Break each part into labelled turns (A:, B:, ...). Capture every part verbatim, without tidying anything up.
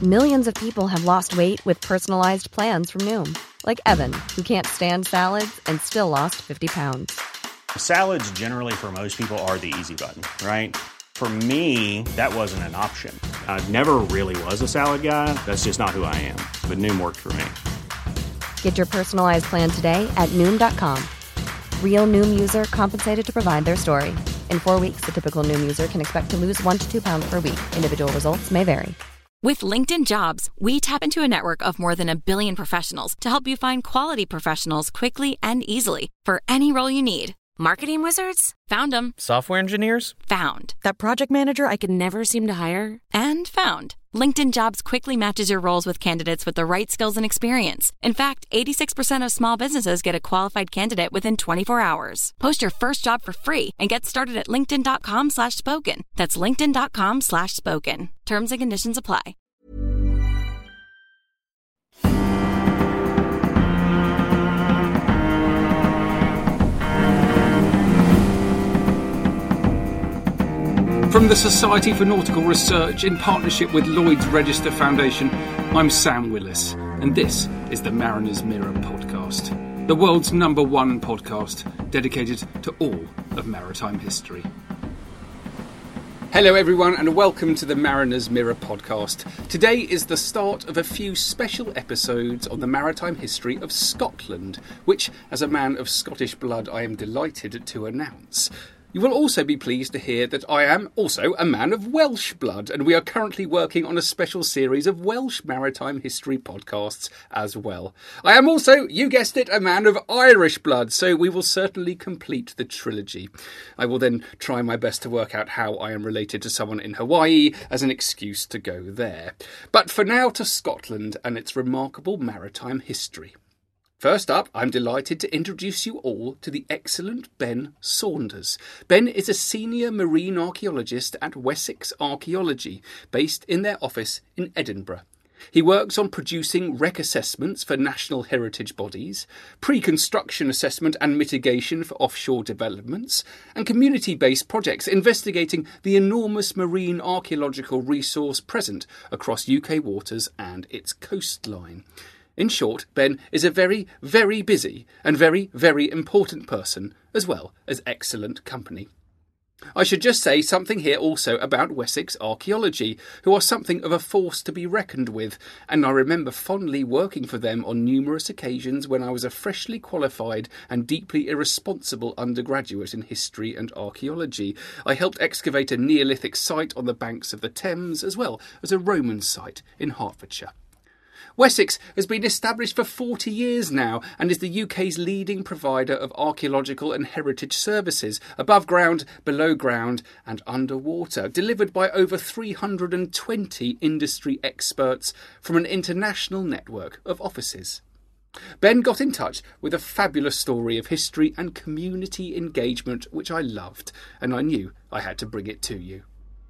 A: Millions of people have lost weight with personalized plans from Noom. Like Evan, who can't stand salads and still lost fifty pounds.
B: Salads generally for most people are the easy button, right? For me, that wasn't an option. I never really was a salad guy. That's just not who I am. But Noom worked for me.
A: Get your personalized plan today at Noom dot com. Real Noom user compensated to provide their story. In four weeks, the typical Noom user can expect to lose one to two pounds per week. Individual results may vary.
C: With LinkedIn Jobs, we tap into a network of more than a billion professionals to help you find quality professionals quickly and easily for any role you need. Marketing wizards? Found them.
D: Software engineers?
C: Found. That project manager I could never seem to hire? And found. LinkedIn Jobs quickly matches your roles with candidates with the right skills and experience. In fact, eighty-six percent of small businesses get a qualified candidate within twenty-four hours. Post your first job for free and get started at linkedin.com slash spoken. That's linkedin.com slash spoken. Terms and conditions apply.
E: From the Society for Nautical Research in partnership with Lloyd's Register Foundation, I'm Sam Willis, and this is the Mariner's Mirror podcast, the world's number one podcast dedicated to all of maritime history. Hello everyone and welcome to the Mariner's Mirror podcast. Today is the start of a few special episodes on the maritime history of Scotland, which, as a man of Scottish blood, I am delighted to announce. You will also be pleased to hear that I am also a man of Welsh blood, and we are currently working on a special series of Welsh maritime history podcasts as well. I am also, you guessed it, a man of Irish blood, so we will certainly complete the trilogy. I will then try my best to work out how I am related to someone in Hawaii as an excuse to go there. But for now, to Scotland and its remarkable maritime history. First up, I'm delighted to introduce you all to the excellent Ben Saunders. Ben is a senior marine archaeologist at Wessex Archaeology, based in their office in Edinburgh. He works on producing wreck assessments for national heritage bodies, pre-construction assessment and mitigation for offshore developments, and community-based projects investigating the enormous marine archaeological resource present across U K waters and its coastline. In short, Ben is a very, very busy and very, very important person, as well as excellent company. I should just say something here also about Wessex Archaeology, who are something of a force to be reckoned with, and I remember fondly working for them on numerous occasions when I was a freshly qualified and deeply irresponsible undergraduate in history and archaeology. I helped excavate a Neolithic site on the banks of the Thames, as well as a Roman site in Hertfordshire. Wessex has been established for forty years now and is the U K's leading provider of archaeological and heritage services, above ground, below ground and underwater, delivered by over three hundred twenty industry experts from an international network of offices. Ben got in touch with a fabulous story of history and community engagement which I loved, and I knew I had to bring it to you.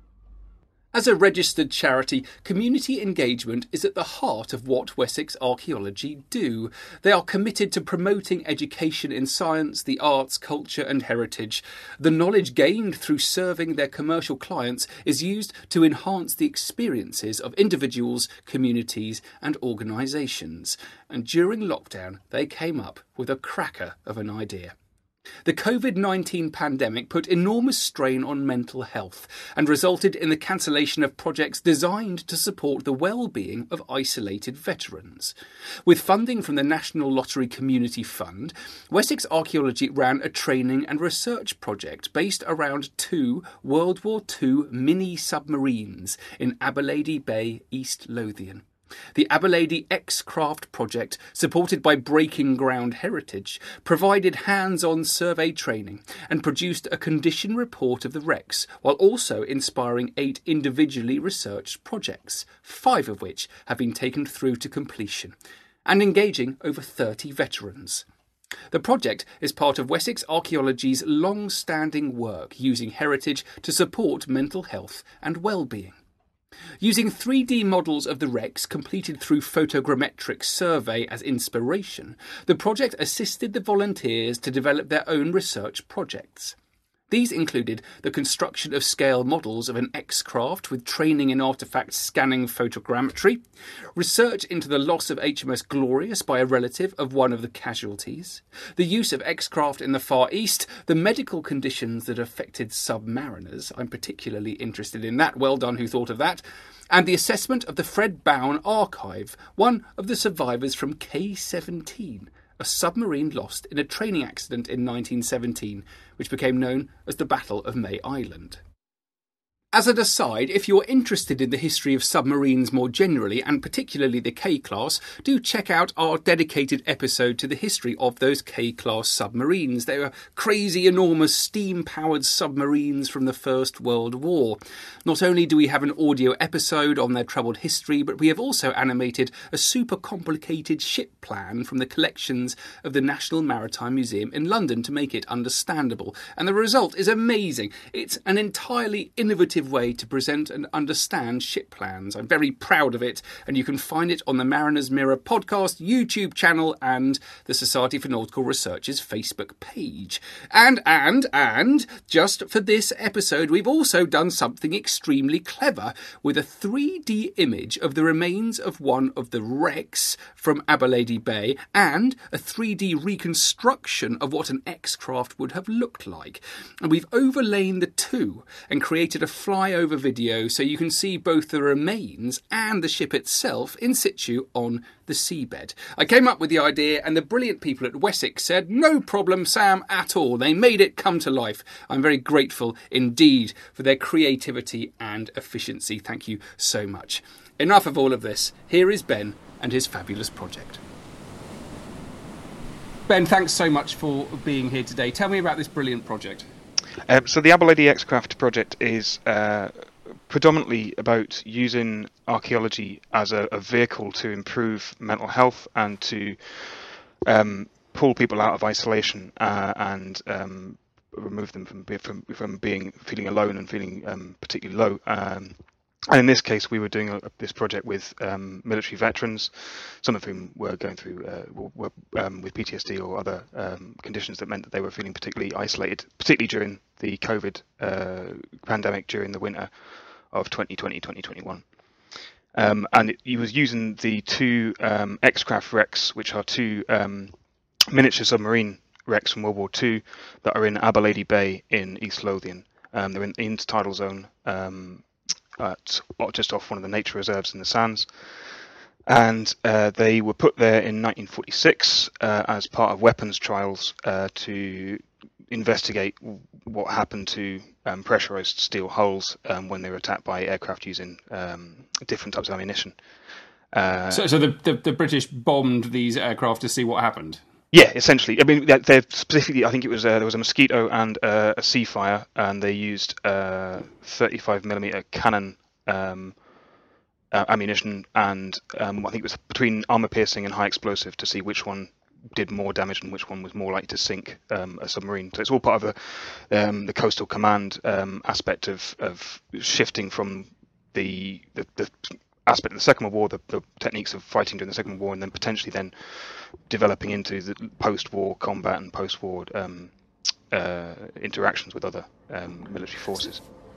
E: As a registered charity, community engagement is at the heart of what Wessex Archaeology do. They are committed to promoting education in science, the arts, culture and heritage. The knowledge gained through serving their commercial clients is used to enhance the experiences of individuals, communities and organisations. And during lockdown, they came up with a cracker of an idea. The covid nineteen pandemic put enormous strain on mental health and resulted in the cancellation of projects designed to support the well-being of isolated veterans. With funding from the National Lottery Community Fund, Wessex Archaeology ran a training and research project based around two World War Two mini-submarines in Aberlady Bay, East Lothian. The Aberlady X-Craft project, supported by Breaking Ground Heritage, provided hands-on survey training and produced a condition report of the wrecks, while also inspiring eight individually researched projects, five of which have been taken through to completion, and engaging over thirty veterans. The project is part of Wessex Archaeology's long-standing work using heritage to support mental health and well-being. Using three D models of the wrecks completed through photogrammetric survey as inspiration, the project assisted the volunteers to develop their own research projects. These included the construction of scale models of an X-craft with training in artefact scanning photogrammetry, research into the loss of H M S Glorious by a relative of one of the casualties, the use of X-craft in the Far East, the medical conditions that affected submariners. I'm particularly interested in that. Well done, who thought of that? And the assessment of the Fred Bown archive, one of the survivors from K seventeen, a submarine lost in a training accident in nineteen seventeen, which became known as the Battle of May Island. As an aside, if you're interested in the history of submarines more generally, and particularly the K-class, do check out our dedicated episode to the history of those K-class submarines. They were crazy, enormous, steam-powered submarines from the First World War. Not only do we have an audio episode on their troubled history, but we have also animated a super complicated ship plan from the collections of the National Maritime Museum in London to make it understandable. And the result is amazing. It's an entirely innovative way to present and understand ship plans. I'm very proud of it, and you can find it on the Mariner's Mirror podcast YouTube channel and the Society for Nautical Research's Facebook page. And, and, and, just for this episode, we've also done something extremely clever with a three D image of the remains of one of the wrecks from Aberlady Bay and a three D reconstruction of what an X-craft would have looked like. And we've overlain the two and created a flyover video so you can see both the remains and the ship itself in situ on the seabed. I came up with the idea and the brilliant people at Wessex said, no problem, Sam, at all. They made it come to life. I'm very grateful indeed for their creativity and efficiency. Thank you so much. Enough of all of this. Here is Ben and his fabulous project. Ben, thanks so much for being here today. Tell me about this brilliant project.
D: Um, so the Aberlady X-craft project is uh, predominantly about using archaeology as a, a vehicle to improve mental health and to um, pull people out of isolation uh, and um, remove them from, from from being feeling alone and feeling um, particularly low. Um, And in this case, we were doing a, this project with um, military veterans, some of whom were going through uh, were um, with P T S D or other um, conditions that meant that they were feeling particularly isolated, particularly during the COVID uh, pandemic during the winter of twenty twenty twenty twenty-one. Um, and it, he was using the two um, X-craft wrecks, which are two um, miniature submarine wrecks from World War Two that are in Aberlady Bay in East Lothian. Um, they're in the intertidal zone. Um, At, just off one of the nature reserves in the Sands, and uh, they were put there in nineteen forty-six uh, as part of weapons trials uh, to investigate what happened to um, pressurized steel hulls um, when they were attacked by aircraft using um, different types of ammunition. Uh,
E: so, so the, the the British bombed these aircraft to see what happened.
D: Yeah, essentially. I mean, they're specifically. I think it was uh, there was a Mosquito and uh, a Seafire, and they used uh, thirty-five millimeter cannon um, uh, ammunition, and um, I think it was between armor piercing and high explosive to see which one did more damage and which one was more likely to sink um, a submarine. So it's all part of the um, the coastal command um, aspect of of shifting from the the. the aspect of the Second World War, the, the techniques of fighting during the Second World War, and then potentially then developing into the post-war combat and post-war um, uh, interactions with other um, military forces.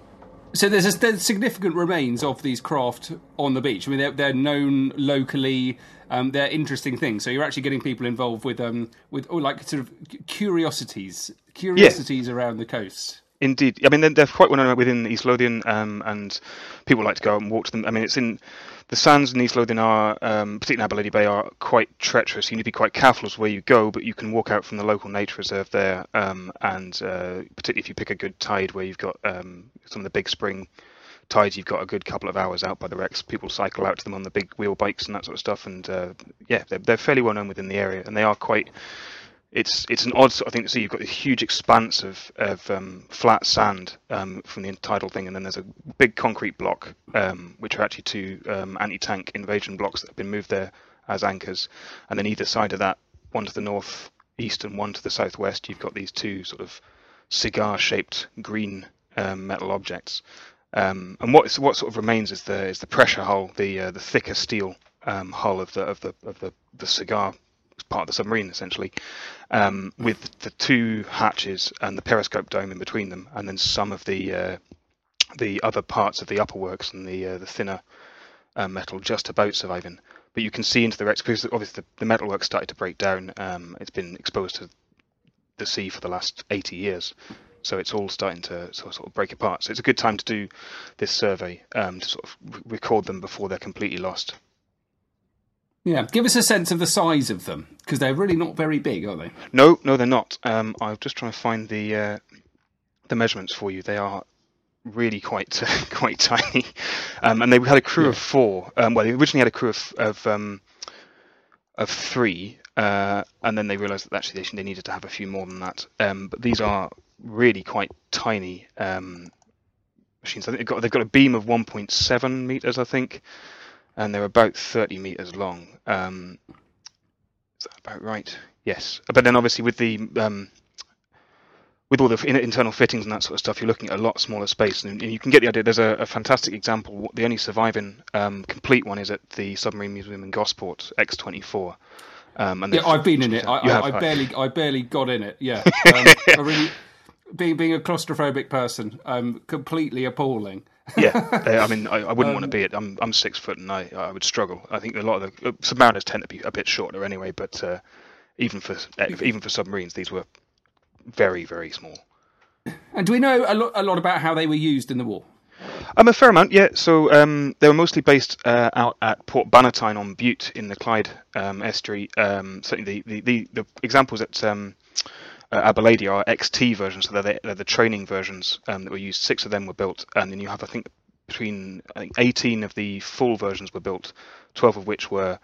E: So there's, a, there's significant remains of these craft on the beach. I mean, they're, they're known locally. Um, they're interesting things. So you're actually getting people involved with um, with oh, like sort of curiosities, curiosities yeah. around the coast.
D: Indeed. I mean, they're, they're quite well known within East Lothian, um, and people like to go out and walk to them. I mean, it's in the sands in East Lothian are, um, particularly in Aberlady Bay, are quite treacherous. You need to be quite careful as where you go, but you can walk out from the local nature reserve there, um, and uh, particularly if you pick a good tide where you've got um, some of the big spring tides, you've got a good couple of hours out by the wrecks. People cycle out to them on the big wheel bikes and that sort of stuff, and uh, yeah, they're, they're fairly well known within the area, and they are quite. It's it's an odd sort of thing to see. You've got this huge expanse of of um, flat sand um, from the tidal thing, and then there's a big concrete block, um, which are actually two um, anti-tank invasion blocks that have been moved there as anchors. And then either side of that, one to the north east and one to the southwest, you've got these two sort of cigar-shaped green um, metal objects. Um, and what what sort of remains is the is the pressure hull, the uh, the thicker steel um, hull of the of the of the, the cigar part of the submarine essentially, um, with the two hatches and the periscope dome in between them, and then some of the uh, the other parts of the upper works and the uh, the thinner uh, metal just about surviving. But you can see into the wrecks because obviously the, the metalwork started to break down. Um, it's been exposed to the sea for the last eighty years, so it's all starting to sort of break apart. So it's a good time to do this survey um, to sort of record them before they're completely lost.
E: Yeah, give us a sense of the size of them, because they're really not very big, are they?
D: No, no, they're not. Um, I'll just try and find the uh, the measurements for you. They are really quite quite tiny, um, and they had a crew yeah. of four. Um, well, they originally had a crew of of, um, of three, uh, and then they realised that actually they, they needed to have a few more than that. Um, but these are really quite tiny um, machines. I think they've got they've got a beam of one point seven meters, I think, and they're about thirty meters long. Um, is that about right? Yes, but then obviously with the um, with all the internal fittings and that sort of stuff, you're looking at a lot smaller space, and you can get the idea. There's a, a fantastic example. The only surviving um, complete one is at the Submarine Museum in Gosport, X twenty-four. Um, and
E: yeah, I've been in it. I, I,
D: have,
E: I
D: right?
E: barely, I barely got in it. Yeah, um, I really, being being a claustrophobic person, um, completely appalling.
D: yeah, I mean, I, I wouldn't um, want to be it. I'm I'm six foot, and I I would struggle. I think a lot of the uh, submariners tend to be a bit shorter anyway, but uh, even for even for submarines, these were very very small.
E: And do we know a lot a lot about how they were used in the war?
D: Um, a fair amount, yeah. So um, they were mostly based uh, out at Port Bannatyne on Bute in the Clyde um, estuary. Um, certainly, the, the, the, the examples at um, uh, Aberlady are X T versions, so they're the, they're the training versions um, that were used. Six of them were built, and then you have, I think, between I think eighteen of the full versions were built, twelve of which were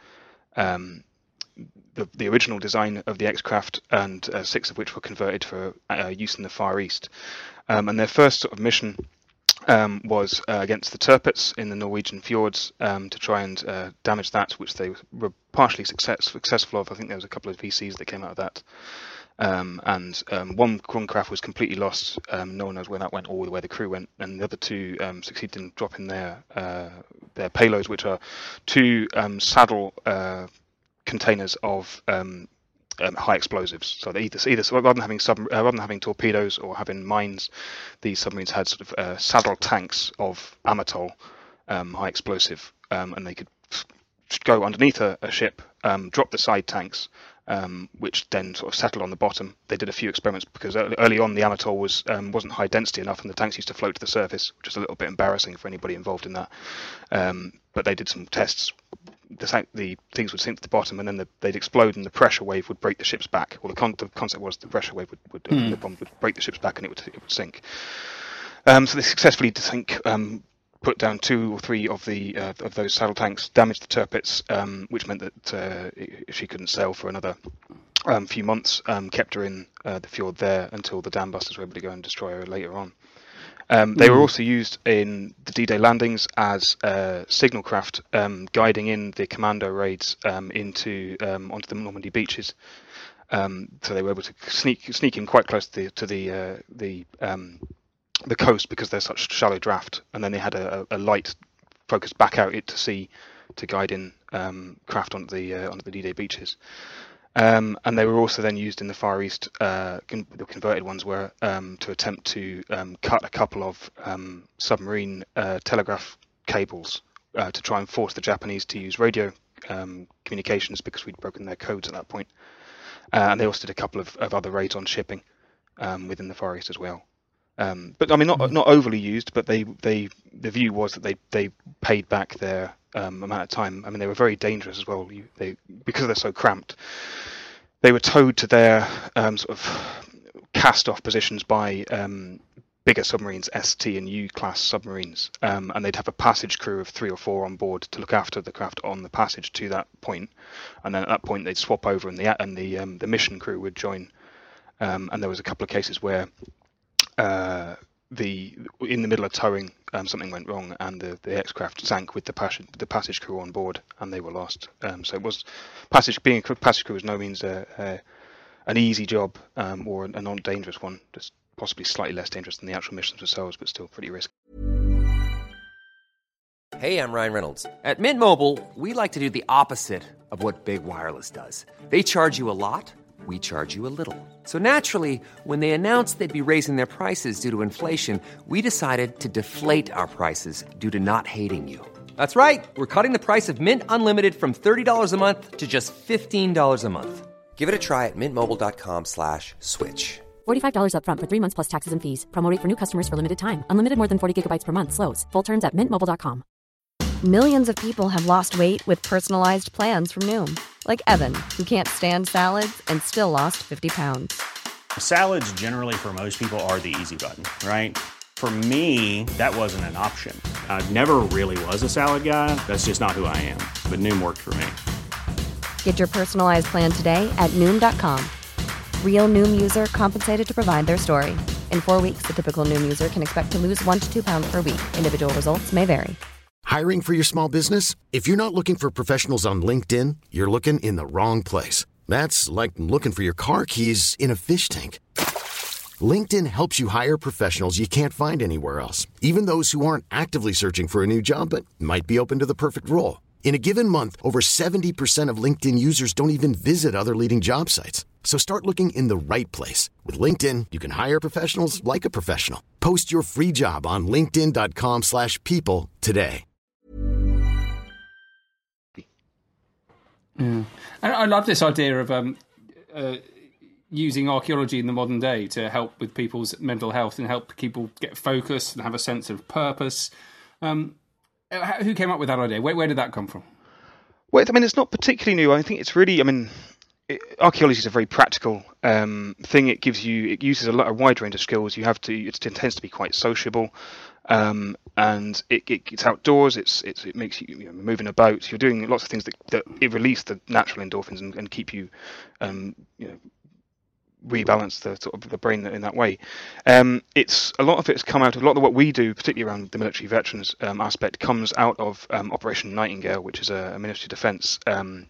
D: um, the, the original design of the X-Craft, and uh, six of which were converted for uh, use in the Far East. Um, and their first sort of mission Um, was uh, against the Tirpitz in the Norwegian fjords um, to try and uh, damage that, which they were partially success, successful of. I think there was a couple of V Cs that came out of that. Um, and um, one craft was completely lost. Um, no one knows where that went or where the crew went. And the other two um, succeeded in dropping their uh, their payloads, which are two um, saddle uh, containers of um, Um, high explosives. So they either, either so rather than having sub, uh, rather than having torpedoes or having mines, these submarines had sort of uh, saddle tanks of Amatol, um, high explosive, um, and they could go underneath a, a ship, um, drop the side tanks, um, which then sort of settle on the bottom. They did a few experiments because early, early on the Amatol was um, wasn't high density enough, and the tanks used to float to the surface, which is a little bit embarrassing for anybody involved in that. Um, but they did some tests. The, the things would sink to the bottom, and then the, they'd explode, and the pressure wave would break the ship's back. Well, the, con- the concept was the pressure wave would, would mm. the bomb would break the ship's back, and it would it would sink. Um, so they successfully sink, um, put down two or three of the uh, of those saddle tanks, damaged the Tirpitz, um, which meant that uh, she couldn't sail for another um, few months. Um, kept her in uh, the fjord there until the dam busters were able to go and destroy her later on. Um, they mm. were also used in the D-Day landings as uh, signal craft, um, guiding in the commando raids um, into um, onto the Normandy beaches. Um, so they were able to sneak sneak in quite close to the to the uh, the um, the coast because there's such shallow draft, and then they had a, a light focused back out it to sea to guide in um, craft onto the uh, onto the D-Day beaches. Um, and they were also then used in the Far East. Uh, con- the converted ones were um, to attempt to um, cut a couple of um, submarine uh, telegraph cables uh, to try and force the Japanese to use radio um, communications because we'd broken their codes at that point. Uh, and they also did a couple of, of other raids on shipping um, within the Far East as well. Um, but I mean, not not overly used. But they they the view was that they they paid back their um, amount of time. I mean, they were very dangerous as well. You, they because they're so cramped. They were towed to their um, sort of cast-off positions by um, bigger submarines, S, T, and U class submarines, um, and they'd have a passage crew of three or four on board to look after the craft on the passage to that point. And then at that point, they'd swap over, and the and the um, the mission crew would join. Um, and there was a couple of cases where uh, the in the middle of towing, um, something went wrong, and the, the X-Craft sank with the passage the passage crew on board, and they were lost. Um, so it was passage being a passage crew was no means a, a an easy job um, or a non-dangerous one, just possibly slightly less dangerous than the actual missions themselves, but still pretty risky.
F: Hey, I'm Ryan Reynolds. At Mint Mobile, we like to do the opposite of what Big Wireless does. They charge you a lot, we charge you a little. So naturally, when they announced they'd be raising their prices due to inflation, we decided to deflate our prices due to not hating you. That's right. We're cutting the price of Mint Unlimited from thirty dollars a month to just fifteen dollars a month. Give it a try at mintmobile.com slash switch.
C: forty-five dollars up front for three months plus taxes and fees. Promo rate for new customers for limited time. Unlimited more than forty gigabytes per month slows. Full terms at mint mobile dot com.
A: Millions of people have lost weight with personalized plans from Noom. Like Evan, who can't stand salads and still lost fifty pounds.
B: Salads generally for most people are the easy button, right? For me, that wasn't an option. I never really was a salad guy. That's just not who I am. But Noom worked for me.
A: Get your personalized plan today at Noom dot com. Real Noom user compensated to provide their story. In four weeks, the typical Noom user can expect to lose one to two pounds per week. Individual results may vary.
G: Hiring for your small business? If you're not looking for professionals on LinkedIn, you're looking in the wrong place. That's like looking for your car keys in a fish tank. LinkedIn helps you hire professionals you can't find anywhere else, even those who aren't actively searching for a new job but might be open to the perfect role. In a given month, over seventy percent of LinkedIn users don't even visit other leading job sites. So start looking in the right place. With LinkedIn, you can hire professionals like a professional. Post your free job on linkedin.com slash people today.
E: Yeah. And I love this idea of um, uh, using archaeology in the modern day to help with people's mental health and help people get focused and have a sense of purpose. Um, who came up with that idea? Where, where did that come from?
D: Well, I mean, it's not particularly new. I think it's really, I mean, it, archaeology is a very practical um, thing. It gives you, it uses a lot, a wide range of skills. You have to, it tends to be quite sociable, um, and it, it, it's outdoors. It's, it's it makes you, you know, moving about. You're doing lots of things that, that it release the natural endorphins and, and keep you, um, you know, rebalance the sort of the brain in that way. Um, it's a lot of it's come out of a lot of what we do, particularly around the military veterans um, aspect, comes out of um, Operation Nightingale, which is a, a Ministry of Defence um,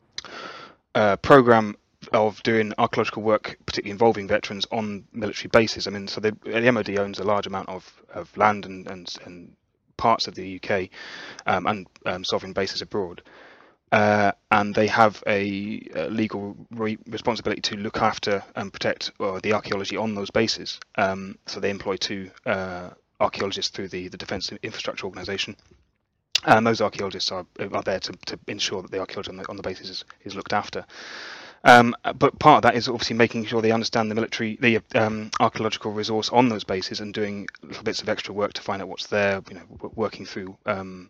D: uh, program of doing archaeological work, particularly involving veterans on military bases. I mean, so the, the M O D owns a large amount of, of land and, and and parts of the U K um, and um, sovereign bases abroad. Uh, and they have a, a legal re- responsibility to look after and protect uh, the archaeology on those bases. Um, so they employ two uh, archaeologists through the, the Defence Infrastructure Organisation. And those archaeologists are, are there to, to ensure that the archaeology on the, on the bases is, is looked after. Um, but part of that is obviously making sure they understand the military, the um, archaeological resource on those bases and doing little bits of extra work to find out what's there, you know, working through um,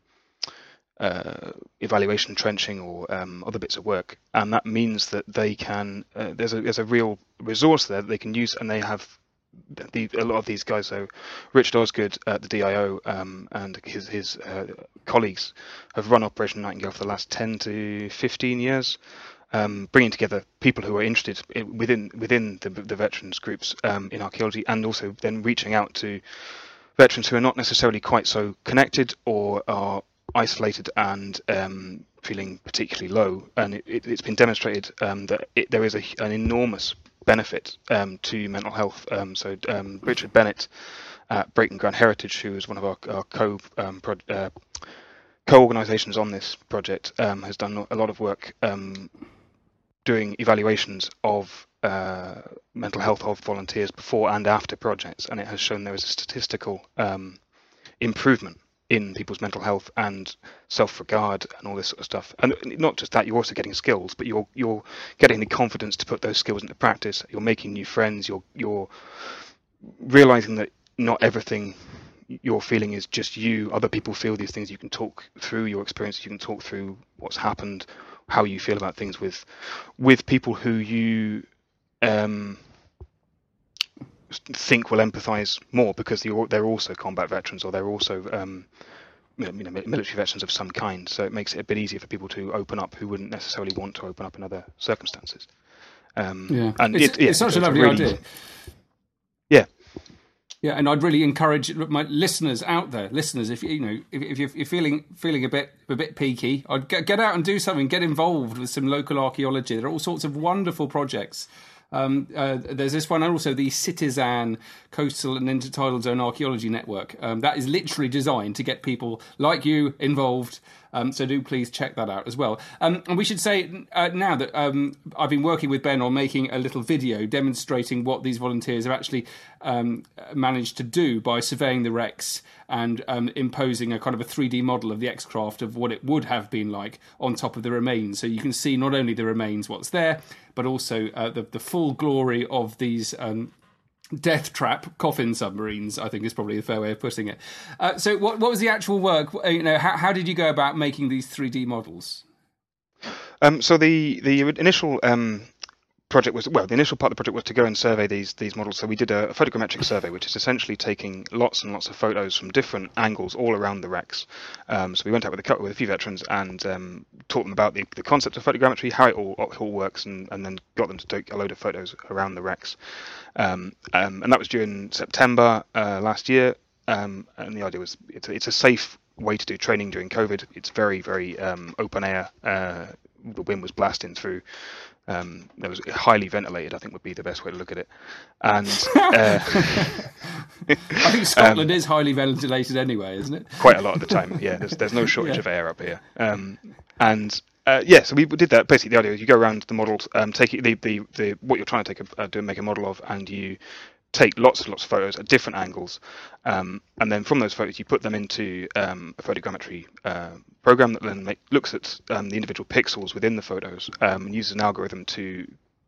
D: Uh, evaluation, trenching, or um, other bits of work, and that means that they can. Uh, there's a there's a real resource there that they can use, and they have the, a lot of these guys. So, Richard Osgood, uh, the D I O, um, and his his uh, colleagues have run Operation Nightingale for the last ten to fifteen years, um, bringing together people who are interested in, within within the, the veterans groups um, in archaeology, and also then reaching out to veterans who are not necessarily quite so connected or are isolated and um, feeling particularly low, and it, it, it's been demonstrated um, that it, there is a, an enormous benefit um, to mental health. Um, so um, Richard Bennett at Brayton Grand Heritage, who is one of our, our co um, pro, uh, co-organisations on this project, um, has done a lot of work um, doing evaluations of uh, mental health of volunteers before and after projects, and it has shown there is a statistical um, improvement in people's mental health and self-regard and all this sort of stuff. And not just that, you're also getting skills, but you're you're getting the confidence to put those skills into practice. You're making new friends. You're you're realizing that not everything you're feeling is just you. Other people feel these things. You can talk through your experiences. You can talk through what's happened, how you feel about things with with people who you um, think will empathise more because they're, they're also combat veterans or they're also um, you know, military veterans of some kind. So it makes it a bit easier for people to open up who wouldn't necessarily want to open up in other circumstances. Um,
E: yeah,
D: and
E: it's,
D: it, yeah,
E: it's such
D: so
E: a lovely
D: really,
E: idea.
D: Yeah.
E: Yeah, and I'd really encourage my listeners out there, listeners, if you know, if, if you're, you're feeling feeling a bit a bit peaky, I'd get, get out and do something. Get involved with some local archaeology. There are all sorts of wonderful projects. Um, uh, there's this one, and also the Citizen Coastal and Intertidal Zone Archaeology Network. Um, that is literally designed to get people like you involved Um, so do please check that out as well. Um, and we should say uh, now that um, I've been working with Ben on making a little video demonstrating what these volunteers have actually um, managed to do by surveying the wrecks and um, imposing a kind of a three D model of the X-Craft of what it would have been like on top of the remains. So you can see not only the remains, what's there, but also uh, the, the full glory of these um, death trap coffin submarines, I think is probably a fair way of putting it. Uh, so what, what was the actual work? You know, how, how did you go about making these three D models?
D: Um, so the, the initial... Um... project was well the initial part of the project was to go and survey these these models. So we did a, a photogrammetric survey, which is essentially taking lots and lots of photos from different angles all around the wrecks. Um, so we went out with a couple with a few veterans and um, taught them about the, the concept of photogrammetry, how it all, it all works, and, and then got them to take a load of photos around the wrecks. Um, um, and that was during September uh, last year. Um, and the idea was it's a, it's a safe way to do training during COVID. It's very very um, open air. Uh, the wind was blasting through. Um, it was highly ventilated, I think would be the best way to look at it. And uh,
E: I think Scotland um, is highly ventilated anyway, isn't it?
D: Quite a lot of the time, yeah. There's there's no shortage yeah. of air up here. Um, and uh, yeah, so we did that. Basically, the idea is you go around the models, um, take it, the, the the what you're trying to take a, uh, do make a model of, and you take lots and lots of photos at different angles, um, and then from those photos you put them into um, a photogrammetry uh, program that then make, looks at um, the individual pixels within the photos um, and uses an algorithm to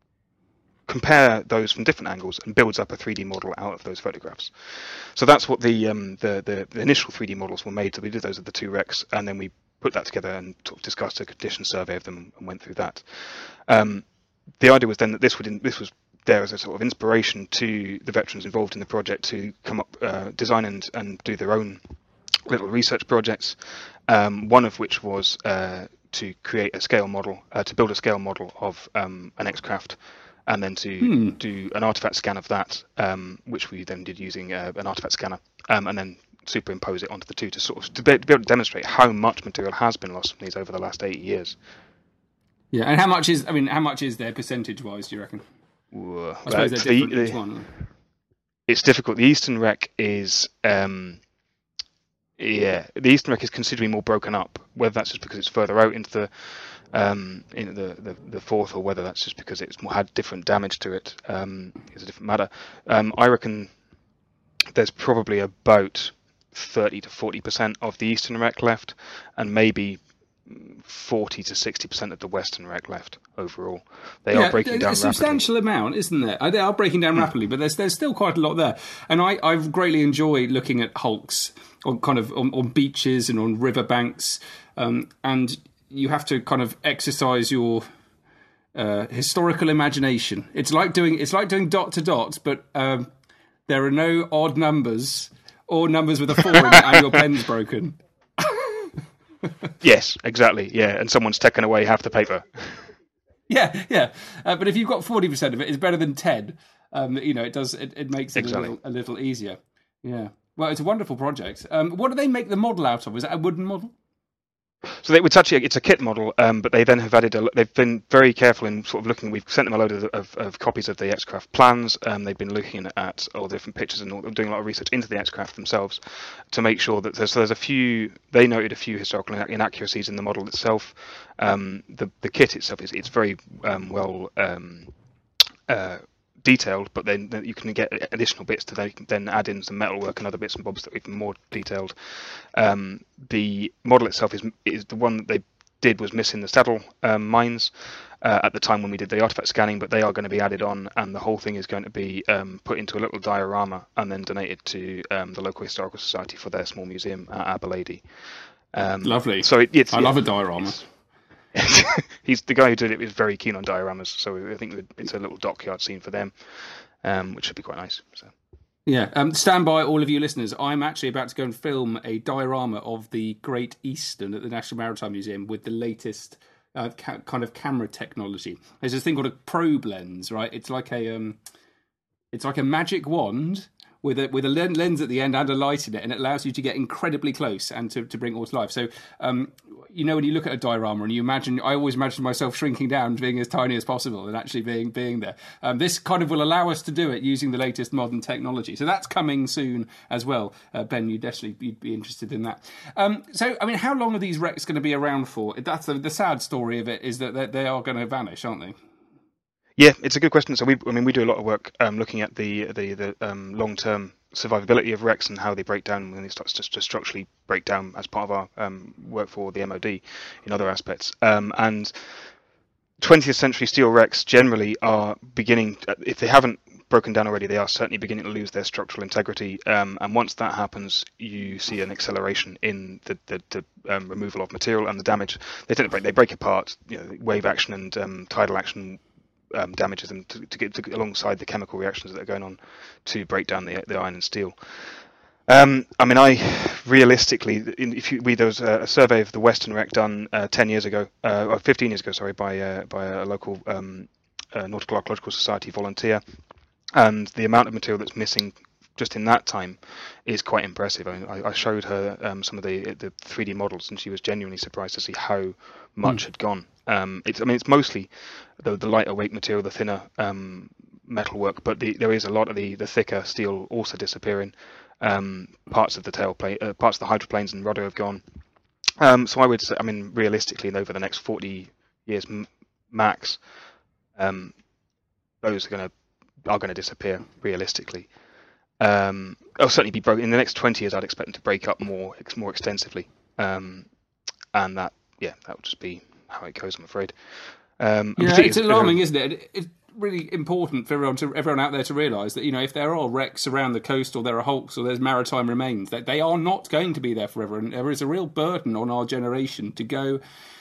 D: compare those from different angles and builds up a three D model out of those photographs. So that's what the um, the, the, the initial three D models were made. So we did those at the two wrecks, and then we put that together and sort of discussed a condition survey of them and went through that. Um, the idea was then that this would in, this was there as a sort of inspiration to the veterans involved in the project to come up, uh, design and, and do their own little research projects, um, one of which was uh, to create a scale model, uh, to build a scale model of um, an X-Craft, and then to hmm. do an artifact scan of that, um, which we then did using uh, an artifact scanner, um, and then superimpose it onto the two to sort of to be, to be able to demonstrate how much material has been lost from these over the last eighty years.
E: Yeah, and how much is, I mean, how much is there percentage-wise, do you reckon?
D: Whoa.
E: I suppose they're different the, each
D: the,
E: one.
D: It's difficult. The Eastern Wreck is, um, yeah, the Eastern Wreck is considerably more broken up. Whether that's just because it's further out into the, um, into the, the, the Forth, or whether that's just because it's more, had different damage to it, um, is a different matter. Um, I reckon there's probably about thirty to forty percent of the Eastern Wreck left, and maybe forty to sixty percent of the Western Wreck left overall. They yeah, are breaking down
E: a substantial
D: rapidly.
E: amount, isn't there? They are breaking down mm. rapidly, but there's there's still quite a lot there. And I I greatly enjoy looking at hulks on kind of on, on beaches and on riverbanks, um, and you have to kind of exercise your uh, historical imagination. It's like doing it's like doing dot to dot, but um, there are no odd numbers or numbers with a four in it, and your pen's broken.
D: Yes, exactly. Yeah, and someone's taken away half the paper.
E: Yeah, yeah. Uh, but if you've got forty percent of it, it's better than ten. Um, you know, it does. It, it makes it exactly. a, little, a little easier. Yeah. Well, it's a wonderful project. Um, what do they make the model out of? Is that a wooden model?
D: So they, it's actually it's a kit model, um, but they then have added. A, they've been very careful in sort of looking. We've sent them a load of, of, of copies of the X-Craft plans. Um, they've been looking at all the different pictures and all, doing a lot of research into the X-Craft themselves to make sure that there's, so there's a few. They noted a few historical inaccuracies in the model itself. Um, the the kit itself is it's very um, well um, uh, detailed, but then, then you can get additional bits to then, then add in some metalwork and other bits and bobs that are even more detailed. Um, the model itself is is the one that they did was missing the saddle um, mines uh, at the time when we did the artifact scanning, but they are going to be added on, and the whole thing is going to be um, put into a little diorama and then donated to um, the local historical society for their small museum at Aberlady. Um,
E: Lovely.
D: So it, it's,
E: I
D: yeah,
E: love a diorama.
D: He's the guy who did it was very keen on dioramas, so I think it's a little dockyard scene for them, um, which should be quite nice. So.
E: Yeah, um, stand by, all of you listeners. I'm actually about to go and film a diorama of the Great Eastern at the National Maritime Museum with the latest uh, ca- kind of camera technology. There's this thing called a probe lens, right? It's like a um, it's like a magic wand with a with a lens at the end and a light in it, and it allows you to get incredibly close and to, to bring it all to life. So, um, you know, when you look at a diorama and you imagine, I always imagine myself shrinking down, being as tiny as possible, and actually being being there. Um, this kind of will allow us to do it using the latest modern technology. So that's coming soon as well. Uh, Ben, you'd definitely you'd be interested in that. Um, so, I mean, how long are these wrecks going to be around for? That's the, the sad story of it, is that they, they are going to vanish, aren't they?
D: Yeah, it's a good question. So we, I mean, we do a lot of work um, looking at the the, the um, long-term survivability of wrecks and how they break down when they start to, to structurally break down as part of our um, work for the M O D in other aspects. Um, and twentieth century steel wrecks generally are beginning, if they haven't broken down already, they are certainly beginning to lose their structural integrity. Um, and once that happens, you see an acceleration in the, the, the um, removal of material and the damage. They don't break; they break apart. You know, wave action and um, tidal action Um, damages them to, to get to, alongside the chemical reactions that are going on to break down the, the iron and steel. Um, I mean, I realistically, if you, we there was a, a survey of the Western wreck done uh, ten years ago, uh, or fifteen years ago, sorry, by uh, by a local um, uh, Nautical Archaeological Society volunteer, and the amount of material that's missing just in that time is quite impressive. I mean, I, I showed her um, some of the the three D models, and she was genuinely surprised to see how much mm. had gone. Um, it's, I mean, it's mostly the, the lighter weight material, the thinner um, metal work, but the, there is a lot of the, the thicker steel also disappearing. Um, parts of the tailplane, uh, parts of the hydroplanes and rudder have gone. Um, so I would say, I mean, realistically, over the next forty years m- max, um, those are going to are going to disappear realistically. Um, they'll certainly be broken in the next twenty years. I'd expect them to break up more more extensively, um, and that yeah, that would just be how it goes, I'm afraid. Um,
E: yeah, it's alarming, isn't it? It's really important for everyone to everyone out there to realise that, you know, if there are wrecks around the coast, or there are hulks, or there's maritime remains, that they are not going to be there forever, and there is a real burden on our generation to go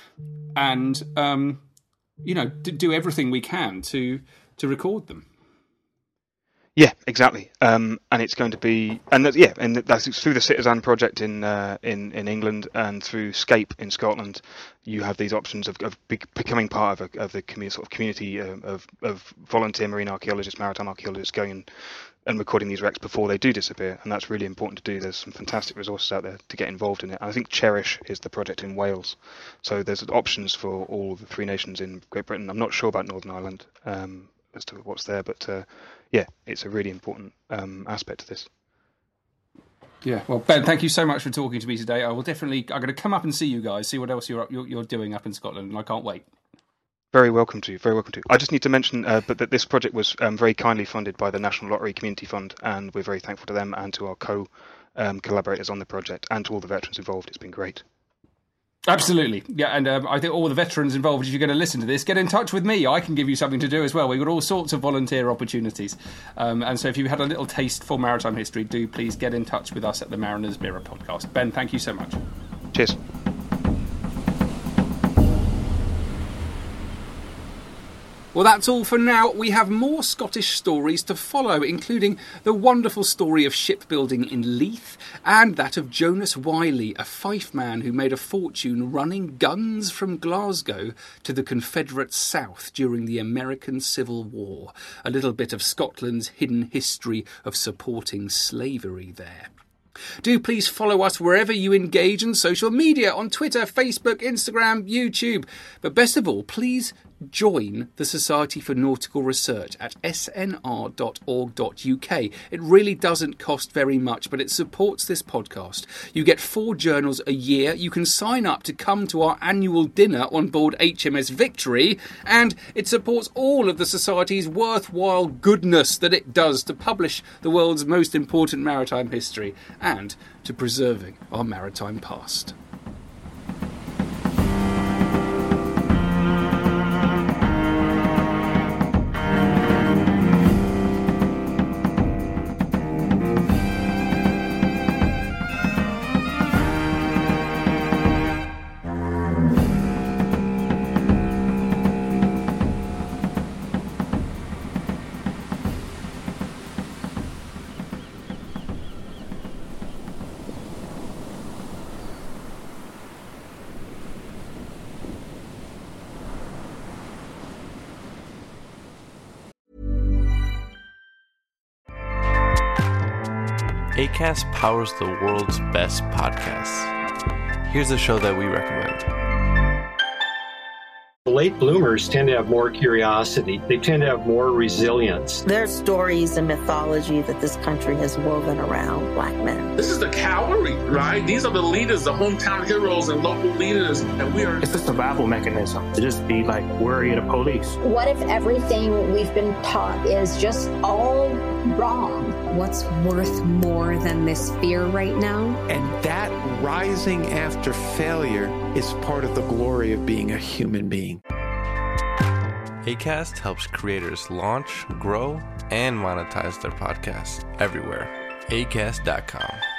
E: and um, you know, to do everything we can to to record them.
D: Yeah, exactly, um, and it's going to be, and that, yeah, and that's through the Citizen project in uh, in in England, and through Scape in Scotland. You have these options of, of be, becoming part of a of the community, sort of community uh, of of volunteer marine archaeologists, maritime archaeologists going and, and recording these wrecks before they do disappear, and that's really important to do. There's some fantastic resources out there to get involved in it. And I think Cherish is the project in Wales, so there's options for all the three nations in Great Britain. I'm not sure about Northern Ireland um, as to what's there, but. Uh, Yeah, it's a really important um, aspect of this.
E: Yeah, well, Ben, thank you so much for talking to me today. I will definitely, I'm going to come up and see you guys, see what else you're you're, you're doing up in Scotland, and I can't wait.
D: Very welcome to, very welcome to. I just need to mention, uh, but that this project was um, very kindly funded by the National Lottery Community Fund, and we're very thankful to them and to our co um, collaborators on the project, and to all the veterans involved. It's been great.
E: Absolutely. Yeah, and um, I think all the veterans involved, if you're going to listen to this, get in touch with me. I can give you something to do as well. We've got all sorts of volunteer opportunities. Um, and so if you had a little taste for maritime history, do please get in touch with us at the Mariners Mirror podcast. Ben, thank you so much.
D: Cheers.
E: Well, that's all for now. We have more Scottish stories to follow, including the wonderful story of shipbuilding in Leith, and that of Jonas Wiley, a Fife man who made a fortune running guns from Glasgow to the Confederate South during the American Civil War. A little bit of Scotland's hidden history of supporting slavery there. Do please follow us wherever you engage in social media, on Twitter, Facebook, Instagram, YouTube. But best of all, please join the Society for Nautical Research at s n r dot org dot u k. It really doesn't cost very much, but it supports this podcast. You get four journals a year. You can sign up to come to our annual dinner on board H M S Victory, and it supports all of the Society's worthwhile goodness that it does to publish the world's most important maritime history and to preserving our maritime past.
H: Acast powers the world's best podcasts. Here's a show that we recommend.
I: Late bloomers tend to have more curiosity. They tend to have more resilience.
J: There are stories and mythology that this country has woven around Black men.
K: This is the cavalry, right? These are the leaders, the hometown heroes and local leaders, and we are...
L: It's a survival mechanism to just be like worried of police.
M: What if everything we've been taught is just all wrong?
N: What's worth more than this fear right now?
O: And that rising after failure is part of the glory of being a human being.
H: Acast helps creators launch, grow, and monetize their podcasts everywhere. acast dot com.